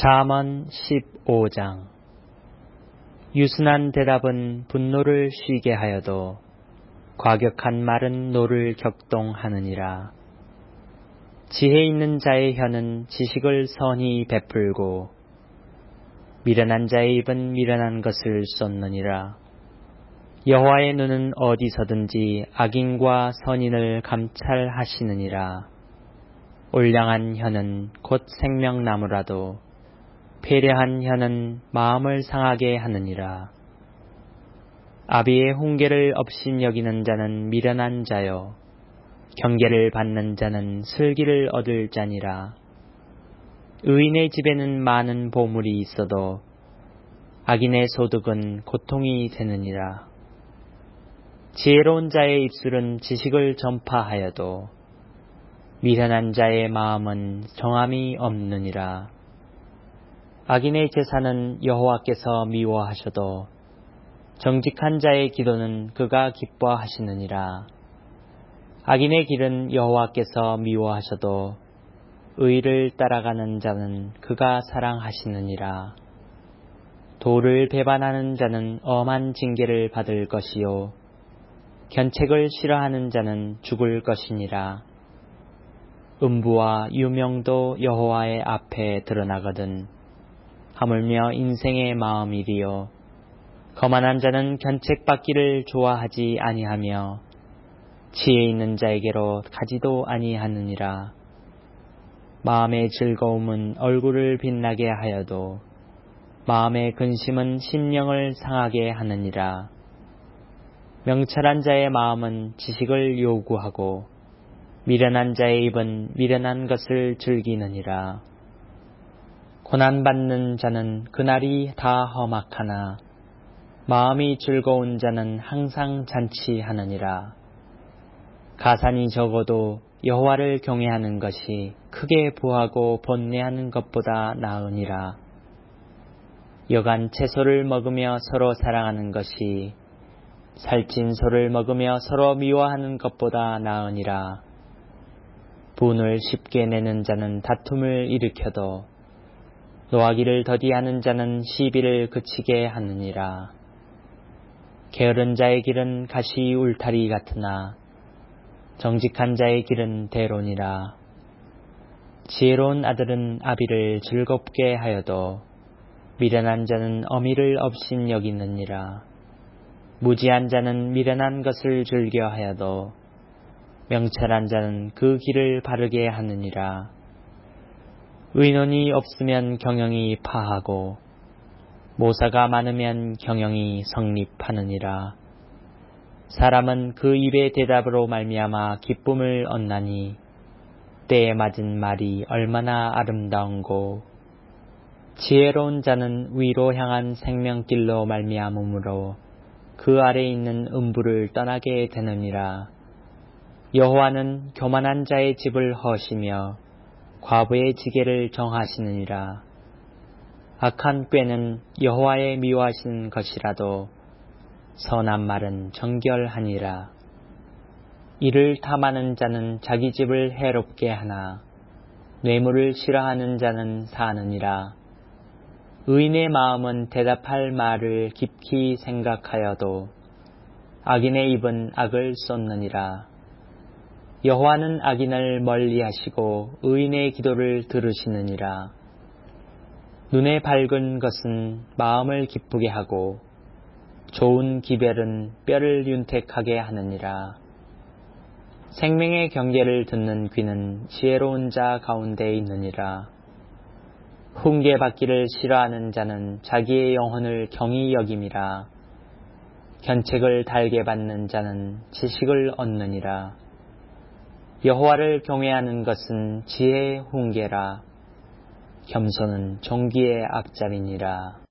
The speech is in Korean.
잠언 15장. 유순한 대답은 분노를 쉬게 하여도 과격한 말은 노를 격동하느니라. 지혜 있는 자의 혀는 지식을 선히 베풀고 미련한 자의 입은 미련한 것을 쏟느니라. 여호와의 눈은 어디서든지 악인과 선인을 감찰하시느니라. 올량한 혀는 곧 생명나무라도 패례한 혀는 마음을 상하게 하느니라. 아비의 훈계를 업신여기는 자는 미련한 자요 경계를 받는 자는 슬기를 얻을 자니라. 의인의 집에는 많은 보물이 있어도 악인의 소득은 고통이 되느니라. 지혜로운 자의 입술은 지식을 전파하여도 미련한 자의 마음은 정함이 없느니라. 악인의 제사는 여호와께서 미워하셔도 정직한 자의 기도는 그가 기뻐하시느니라. 악인의 길은 여호와께서 미워하셔도 의를 따라가는 자는 그가 사랑하시느니라. 도를 배반하는 자는 엄한 징계를 받을 것이요 견책을 싫어하는 자는 죽을 것이니라. 음부와 유명도 여호와의 앞에 드러나거든 하물며 인생의 마음이리요 거만한 자는 견책받기를 좋아하지 아니하며 지혜 있는 자에게로 가지도 아니하느니라. 마음의 즐거움은 얼굴을 빛나게 하여도 마음의 근심은 심령을 상하게 하느니라. 명철한 자의 마음은 지식을 요구하고 미련한 자의 입은 미련한 것을 즐기느니라. 고난받는 자는 그날이 다 험악하나 마음이 즐거운 자는 항상 잔치하느니라. 가산이 적어도 여호와를 경외하는 것이 크게 부하고 번뇌하는 것보다 나으니라. 여간 채소를 먹으며 서로 사랑하는 것이 살찐 소를 먹으며 서로 미워하는 것보다 나으니라. 분을 쉽게 내는 자는 다툼을 일으켜도 노하기를 더디하는 자는 시비를 그치게 하느니라. 게으른 자의 길은 가시 울타리 같으나 정직한 자의 길은 대론이라. 지혜로운 아들은 아비를 즐겁게 하여도 미련한 자는 어미를 업신여기느니라. 무지한 자는 미련한 것을 즐겨 하여도 명철한 자는 그 길을 바르게 하느니라. 의논이 없으면 경영이 파하고 모사가 많으면 경영이 성립하느니라. 사람은 그 입의 대답으로 말미암아 기쁨을 얻나니 때에 맞은 말이 얼마나 아름다운고 지혜로운 자는 위로 향한 생명길로 말미암으므로 그 아래 있는 음부를 떠나게 되느니라. 여호와는 교만한 자의 집을 허시며 과부의 지게를 정하시느니라. 악한 꾀는 여호와의 미워하시는 것이라도 선한 말은 정결하니라. 이를 탐하는 자는 자기 집을 해롭게 하나 뇌물을 싫어하는 자는 사느니라. 의인의 마음은 대답할 말을 깊이 생각하여도 악인의 입은 악을 쏟느니라. 여호와는 악인을 멀리하시고 의인의 기도를 들으시느니라. 눈에 밝은 것은 마음을 기쁘게 하고 좋은 기별은 뼈를 윤택하게 하느니라. 생명의 경계를 듣는 귀는 지혜로운 자 가운데 있느니라. 훈계받기를 싫어하는 자는 자기의 영혼을 경히 여김이라. 견책을 달게 받는 자는 지식을 얻느니라. 여호와를 경외하는 것은 지혜의 훈계라. 겸손은 존귀의 앞자리니라.